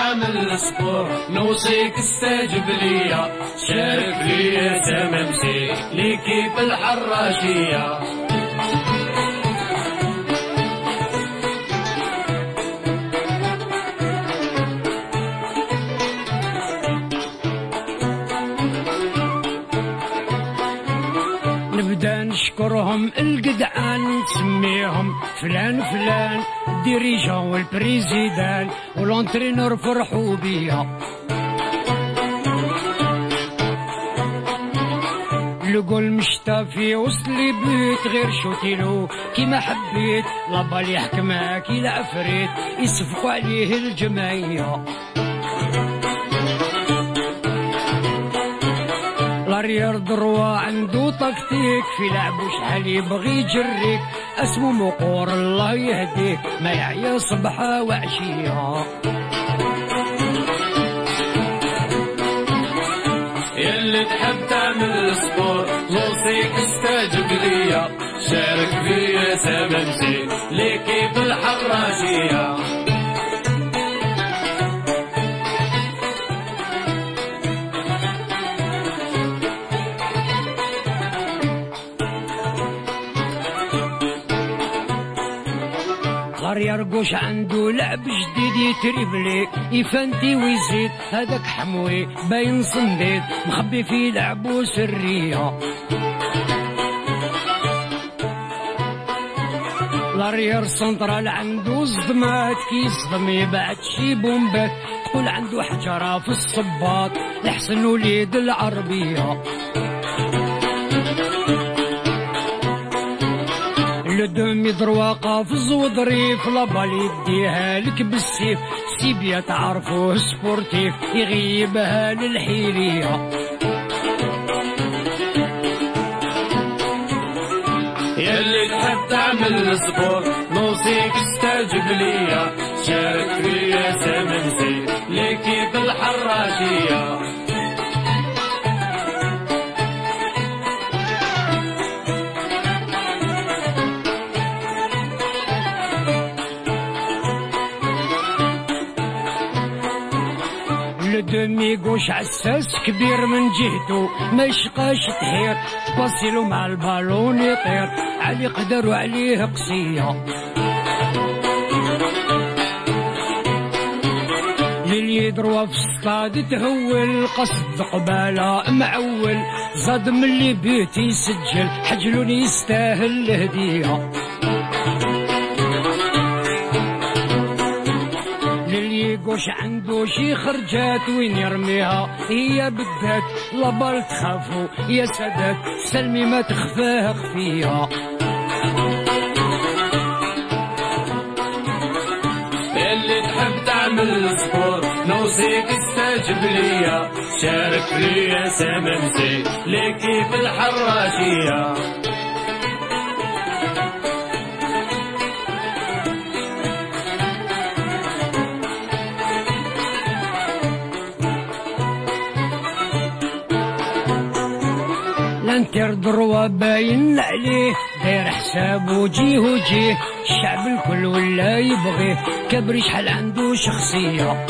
تعمل السبور نوصيك استجب ليا شارك في سممسي ليكيب الحراشية. نبدا نشكرهم الجدعان نسميهم فلان فلان الديريجون والبريزيدان والونترينور فرحوا بيا. لقول مشتا في وسط لي بيت غير شوتيلو كيما حبيت لابالي يحكمها كي العفريت يصفقوا عليه الجمعية. لارير دروا عنده تكتيك في لعبو شحال يبغي يجريك اسمو مقور الله يهديك ما يعيا صبحة وعشية. يلي تحب تعمل السبور نوصيك استجب ليا شارك في سممسي ليكيب الحراشية. يرقوش عنده لعب جديد يتريبلي يفنتي ويزيد هذاك حموي باين صنديد مخبي في لعبو سرية. لارير سنترال عنده صدمات كي صدم يبعد شي بومبات تقول عنده حجرة في الصباط لحسن وليد العربية. لدومي دروا قافز وظريف لابالي يديها لك بالسيف سيبيا تعرفوه سبورتيف يغيبها للحيرية. يلي تحب تعمل السبور نوصيك استجب ليا شارك في سممسي ليكيب الحراشية. دمي قوش عساس كبير من جهده ما يشقاش تهير تبصيلو مع البالون يطير علي قدر وعليه قصية. للي يدروا في الصطاد تهول قصد قبالة معول زاد من اللي بيت يسجل حجلون يستاهل الهدية. قوش عنده شي خرجات وين يرميها هي بدات لابال تخافو يا سادات سلمي ما تخفاها خفيها. اللي تحب تعمل سبور نوصيك استجب ليا شارك في سممسي ليكيب الحراشية. لانتر دروا باين عليه داير حساب وجيه وجيه الشعب الكل ولا يبغيه كبري شحال عنده شخصية.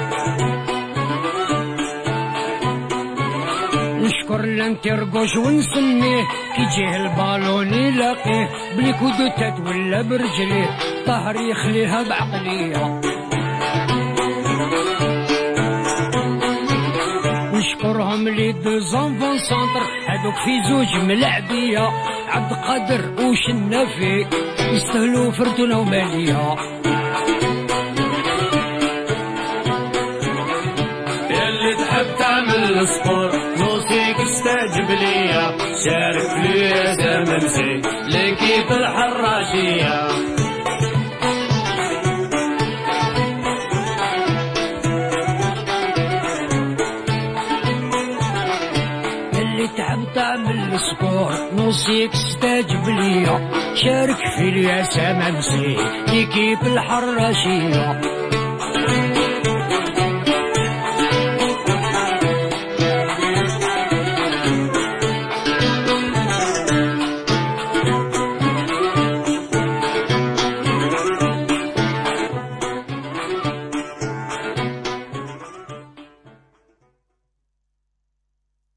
نشكر لانتر قوش ونسميه كي جيه البالون يلاقيه بليكودو تات ولا برجليه طهر يخليها بعقلية. نشكرهم لي دو زونفون سونتر هادوك في زوج ملعبية عبد القادر وشنافي يستاهلوا فرتونة ومالية. يلي تحب تعمل سبور نوصيك استجب ليا شارك في سممسي ليكيب الحراشية. تعمل سكور نوصيك استجب ليا شارك في اليا سممسي ليكيب الحراشية.